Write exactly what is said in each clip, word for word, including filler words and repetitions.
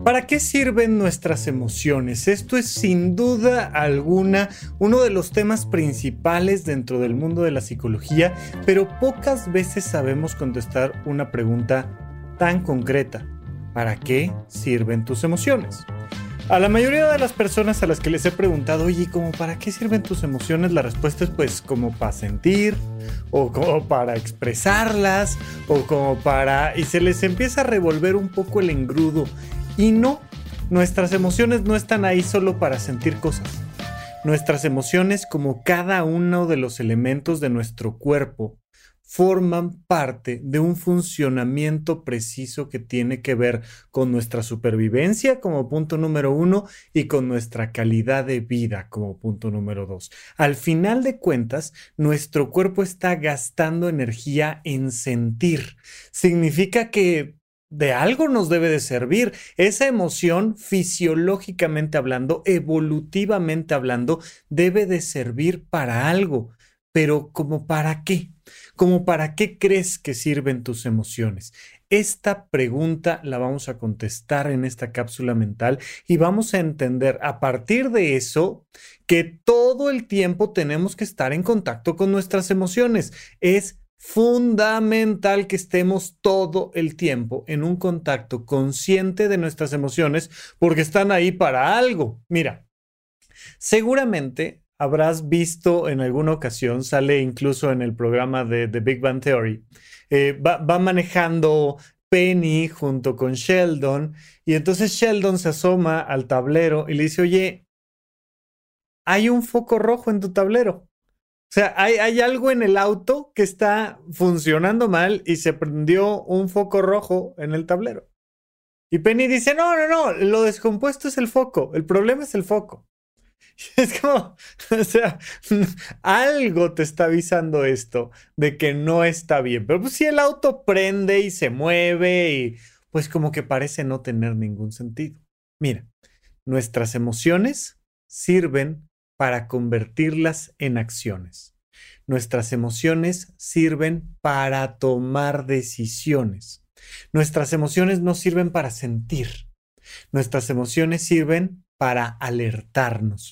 ¿Para qué sirven nuestras emociones? Esto es sin duda alguna uno de los temas principales dentro del mundo de la psicología, pero pocas veces sabemos contestar una pregunta tan concreta. ¿Para qué sirven tus emociones? A la mayoría de las personas a las que les he preguntado, oye, ¿cómo para qué sirven tus emociones? La respuesta es pues como para sentir, o como para expresarlas, o como para... y se les empieza a revolver un poco el engrudo. Y no, nuestras emociones no están ahí solo para sentir cosas. Nuestras emociones, como cada uno de los elementos de nuestro cuerpo, forman parte de un funcionamiento preciso que tiene que ver con nuestra supervivencia como punto número uno y con nuestra calidad de vida como punto número dos. Al final de cuentas, nuestro cuerpo está gastando energía en sentir. Significa que de algo nos debe de servir. Esa emoción, fisiológicamente hablando, evolutivamente hablando, debe de servir para algo. Pero ¿como para qué? ¿Como para qué crees que sirven tus emociones? Esta pregunta la vamos a contestar en esta cápsula mental y vamos a entender a partir de eso que todo el tiempo tenemos que estar en contacto con nuestras emociones. Es fundamental que estemos todo el tiempo en un contacto consciente de nuestras emociones porque están ahí para algo. Mira, seguramente habrás visto en alguna ocasión, sale incluso en el programa de The Big Bang Theory, eh, va, va manejando Penny junto con Sheldon y entonces Sheldon se asoma al tablero y le dice, oye, hay un foco rojo en tu tablero. O sea, hay, hay algo en el auto que está funcionando mal y se prendió un foco rojo en el tablero. Y Penny dice, no, no, no, lo descompuesto es el foco, el problema es el foco. Es como, o sea, algo te está avisando esto de que no está bien. Pero pues si el auto prende y se mueve y pues como que parece no tener ningún sentido. Mira, nuestras emociones sirven para convertirlas en acciones. Nuestras emociones sirven para tomar decisiones. Nuestras emociones no sirven para sentir. Nuestras emociones sirven para alertarnos.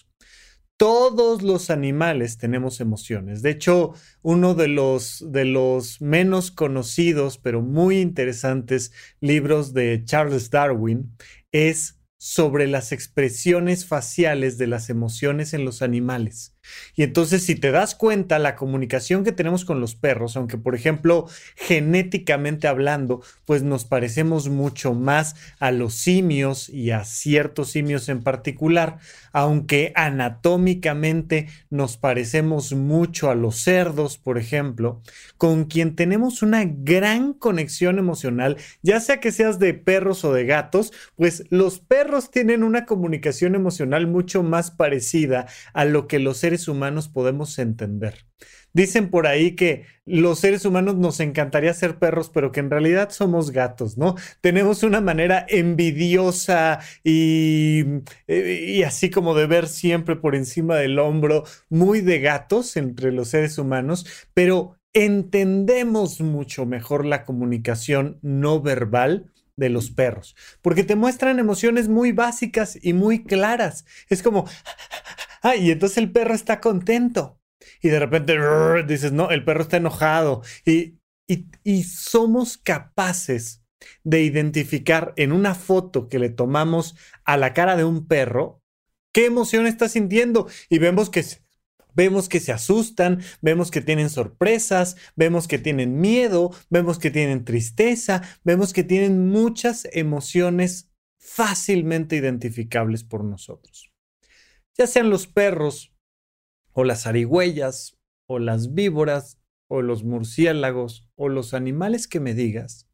Todos los animales tenemos emociones. De hecho, uno de los, de los menos conocidos, pero muy interesantes libros de Charles Darwin es sobre las expresiones faciales de las emociones en los animales. Y entonces, si te das cuenta, la comunicación que tenemos con los perros, aunque por ejemplo, genéticamente hablando, pues nos parecemos mucho más a los simios y a ciertos simios en particular, aunque anatómicamente nos parecemos mucho a los cerdos, por ejemplo, con quien tenemos una gran conexión emocional, ya sea que seas de perros o de gatos, pues los perros tienen una comunicación emocional mucho más parecida a lo que los seres humanos podemos entender. Dicen por ahí que los seres humanos nos encantaría ser perros, pero que en realidad somos gatos, ¿no? Tenemos una manera envidiosa y, y así como de ver siempre por encima del hombro, muy de gatos entre los seres humanos, pero entendemos mucho mejor la comunicación no verbal de los perros, porque te muestran emociones muy básicas y muy claras. Es como... Ah, y entonces el perro está contento. Y de repente dices, no, el perro está enojado. Y, y, y somos capaces de identificar en una foto que le tomamos a la cara de un perro qué emoción está sintiendo. Y vemos que, vemos que se asustan, vemos que tienen sorpresas, vemos que tienen miedo, vemos que tienen tristeza, vemos que tienen muchas emociones fácilmente identificables por nosotros. Ya sean los perros, o las zarigüeyas, o las víboras, o los murciélagos, o los animales que me digas,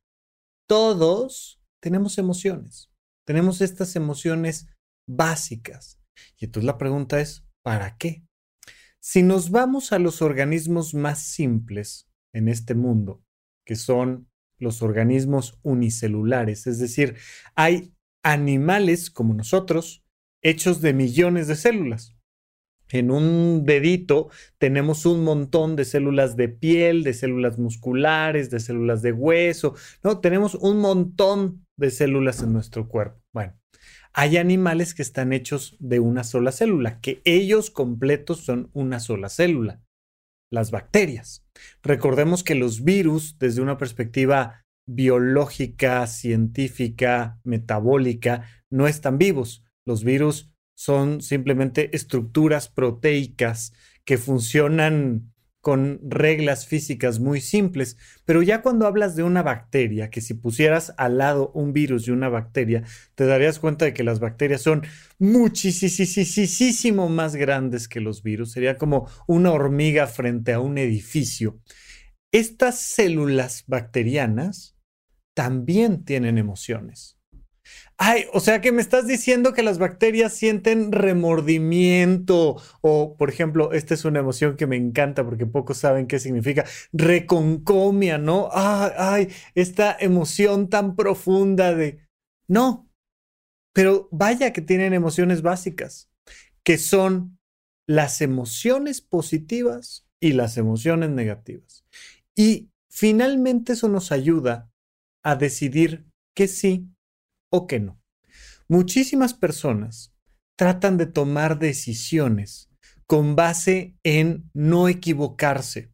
todos tenemos emociones. Tenemos estas emociones básicas. Y entonces la pregunta es, ¿para qué? Si nos vamos a los organismos más simples en este mundo, que son los organismos unicelulares, es decir, hay animales como nosotros, hechos de millones de células. En un dedito tenemos un montón de células de piel, de células musculares, de células de hueso, ¿no? Tenemos un montón de células en nuestro cuerpo. Bueno, Hay animales que están hechos de una sola célula, que ellos completos son una sola célula, las bacterias. Recordemos que los virus, desde una perspectiva biológica, científica, metabólica, no están vivos. Los virus son simplemente estructuras proteicas que funcionan con reglas físicas muy simples, pero ya cuando hablas de una bacteria, que si pusieras al lado un virus y una bacteria, te darías cuenta de que las bacterias son muchísimo más grandes que los virus. Sería como una hormiga frente a un edificio. Estas células bacterianas también tienen emociones. Ay, o sea que me estás diciendo que las bacterias sienten remordimiento o, por ejemplo, esta es una emoción que me encanta porque pocos saben qué significa, reconcomia, ¿no? Ay, ay, esta emoción tan profunda de... No, pero vaya que tienen emociones básicas, que son las emociones positivas y las emociones negativas. Y finalmente eso nos ayuda a decidir que sí o que no. Muchísimas personas tratan de tomar decisiones con base en no equivocarse.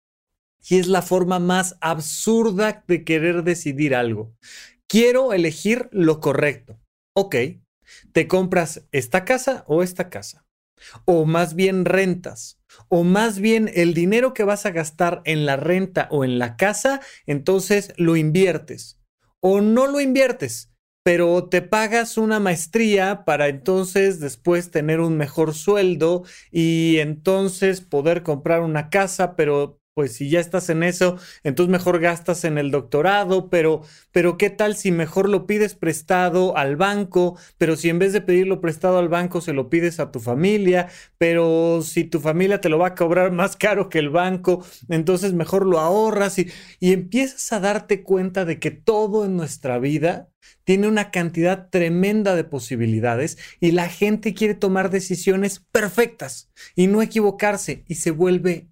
Y es la forma más absurda de querer decidir algo. Quiero elegir lo correcto. Ok, ¿te compras esta casa o esta casa? O más bien rentas. O más bien el dinero que vas a gastar en la renta o en la casa, entonces lo inviertes. O no lo inviertes, pero te pagas una maestría para entonces después tener un mejor sueldo y entonces poder comprar una casa, pero pues si ya estás en eso, entonces mejor gastas en el doctorado, pero, pero ¿qué tal si mejor lo pides prestado al banco? Pero si en vez de pedirlo prestado al banco se lo pides a tu familia, pero si tu familia te lo va a cobrar más caro que el banco, entonces mejor lo ahorras y, y empiezas a darte cuenta de que todo en nuestra vida tiene una cantidad tremenda de posibilidades y la gente quiere tomar decisiones perfectas y no equivocarse y se vuelve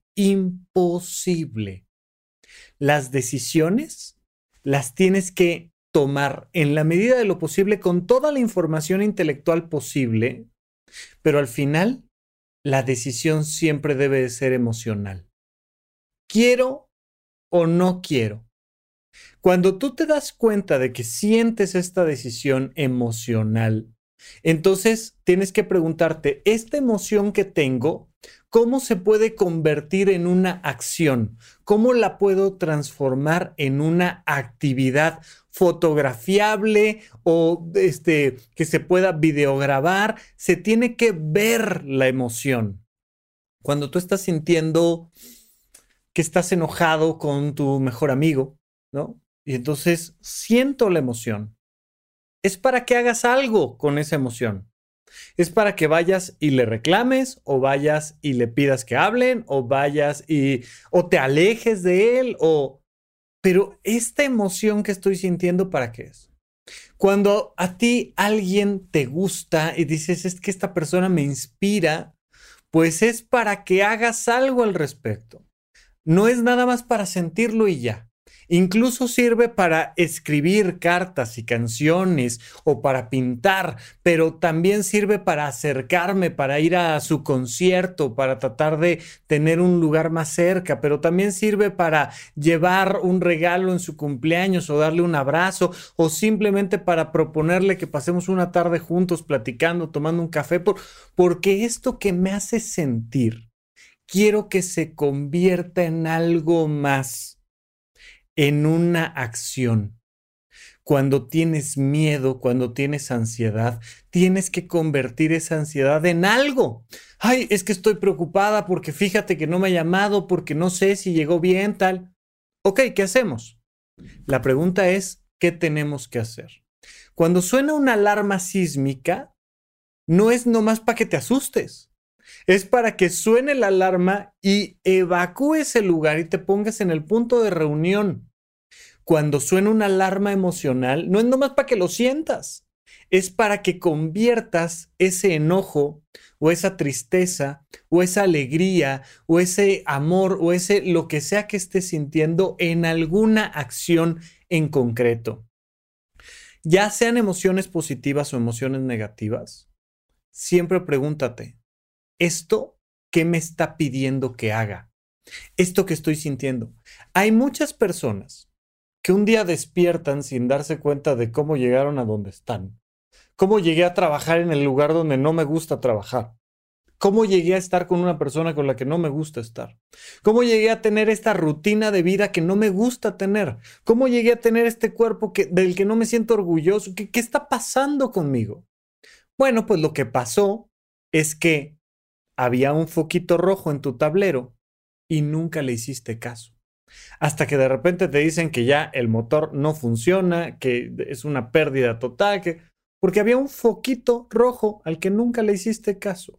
imposible. Las decisiones las tienes que tomar en la medida de lo posible con toda la información intelectual posible, pero al final la decisión siempre debe de ser emocional. ¿Quiero o no quiero? Cuando tú te das cuenta de que sientes esta decisión emocional, entonces tienes que preguntarte, ¿esta emoción que tengo, cómo se puede convertir en una acción? ¿Cómo la puedo transformar en una actividad fotografiable o este, que se pueda videograbar? Se tiene que ver la emoción. Cuando tú estás sintiendo que estás enojado con tu mejor amigo, ¿no? Y entonces siento la emoción. Es para que hagas algo con esa emoción. Es para que vayas y le reclames o vayas y le pidas que hablen o vayas y o te alejes de él o... Pero esta emoción que estoy sintiendo, ¿para qué es? Cuando a ti alguien te gusta y dices, es que esta persona me inspira, pues es para que hagas algo al respecto. No es nada más para sentirlo y ya. Incluso sirve para escribir cartas y canciones o para pintar, pero también sirve para acercarme, para ir a su concierto, para tratar de tener un lugar más cerca, pero también sirve para llevar un regalo en su cumpleaños o darle un abrazo o simplemente para proponerle que pasemos una tarde juntos platicando, tomando un café, por, porque esto que me hace sentir, quiero que se convierta en algo más. En una acción. Cuando tienes miedo, cuando tienes ansiedad, tienes que convertir esa ansiedad en algo. Ay, es que estoy preocupada porque fíjate que no me ha llamado, porque no sé si llegó bien, tal. Ok, ¿qué hacemos? La pregunta es, ¿qué tenemos que hacer? Cuando suena una alarma sísmica, no es nomás para que te asustes. Es para que suene la alarma y evacúes el lugar y te pongas en el punto de reunión. Cuando suena una alarma emocional, no es nomás para que lo sientas, es para que conviertas ese enojo o esa tristeza o esa alegría o ese amor o ese lo que sea que estés sintiendo en alguna acción en concreto. ya sean emociones positivas o emociones negativas, siempre pregúntate, ¿esto qué me está pidiendo que haga? Esto que estoy sintiendo. Hay muchas personas que un día despiertan sin darse cuenta de cómo llegaron a donde están. Cómo llegué a trabajar en el lugar donde no me gusta trabajar. Cómo llegué a estar con una persona con la que no me gusta estar. Cómo llegué a tener esta rutina de vida que no me gusta tener. Cómo llegué a tener este cuerpo que, del que no me siento orgulloso. ¿Qué, qué está pasando conmigo? Bueno, pues lo que pasó es que había un foquito rojo en tu tablero y nunca le hiciste caso. Hasta que de repente te dicen que ya el motor no funciona, que es una pérdida total, que... porque había un foquito rojo al que nunca le hiciste caso.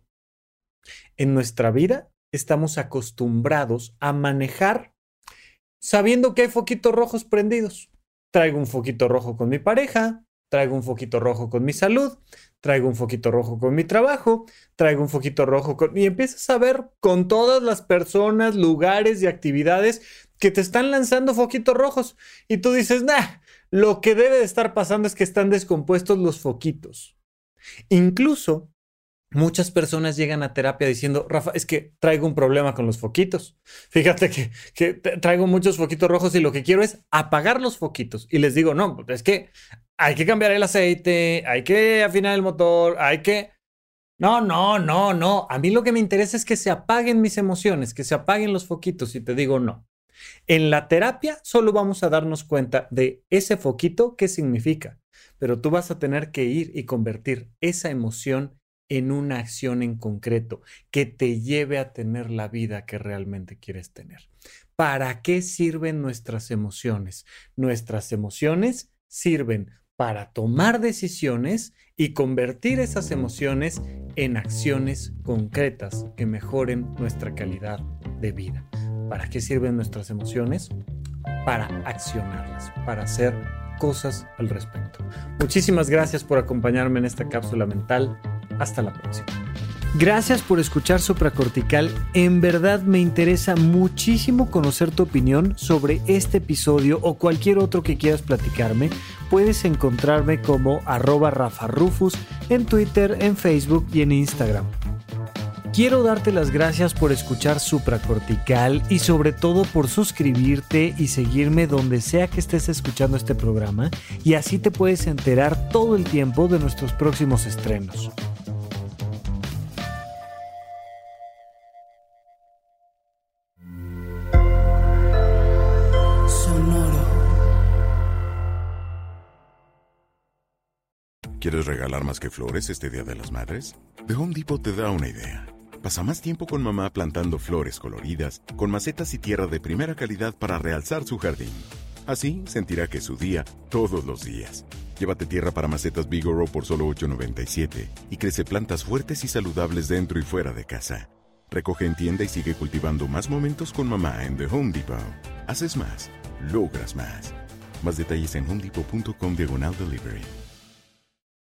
En nuestra vida estamos acostumbrados a manejar sabiendo que hay foquitos rojos prendidos. Traigo un foquito rojo con mi pareja, traigo un foquito rojo con mi salud, traigo un foquito rojo con mi trabajo, traigo un foquito rojo con... Y empiezas a ver con todas las personas, lugares y actividades que te están lanzando foquitos rojos. Y tú dices, nah, lo que debe de estar pasando es que están descompuestos los foquitos. Incluso muchas personas llegan a terapia diciendo, Rafa, es que traigo un problema con los foquitos. Fíjate que, que traigo muchos foquitos rojos y lo que quiero es apagar los foquitos. Y les digo, no, es que hay que cambiar el aceite, hay que afinar el motor, hay que... No, no, no, no. A mí lo que me interesa es que se apaguen mis emociones, que se apaguen los foquitos. Y te digo, no. En la terapia solo vamos a darnos cuenta de ese foquito, qué significa. Pero tú vas a tener que ir y convertir esa emoción en una acción en concreto que te lleve a tener la vida que realmente quieres tener. ¿Para qué sirven nuestras emociones? Nuestras emociones sirven para tomar decisiones y convertir esas emociones en acciones concretas que mejoren nuestra calidad de vida. ¿Para qué sirven nuestras emociones? Para accionarlas, para hacer cosas al respecto. Muchísimas gracias por acompañarme en esta cápsula mental. Hasta la próxima. Gracias por escuchar Supracortical. En verdad me interesa muchísimo conocer tu opinión sobre este episodio o cualquier otro que quieras platicarme. Puedes encontrarme como arroba Rafa Rufus en Twitter, en Facebook y en Instagram. Quiero darte las gracias por escuchar Supracortical y sobre todo por suscribirte y seguirme donde sea que estés escuchando este programa, y así te puedes enterar todo el tiempo de nuestros próximos estrenos. ¿Quieres regalar más que flores este Día de las Madres? The Home Depot te da una idea. Pasa más tiempo con mamá plantando flores coloridas, con macetas y tierra de primera calidad para realzar su jardín. Así sentirá que es su día todos los días. Llévate tierra para macetas Vigoro por solo ocho noventa y siete y crece plantas fuertes y saludables dentro y fuera de casa. Recoge en tienda y sigue cultivando más momentos con mamá en The Home Depot. Haces más, logras más. Más detalles en homedepot punto com diagonal delivery.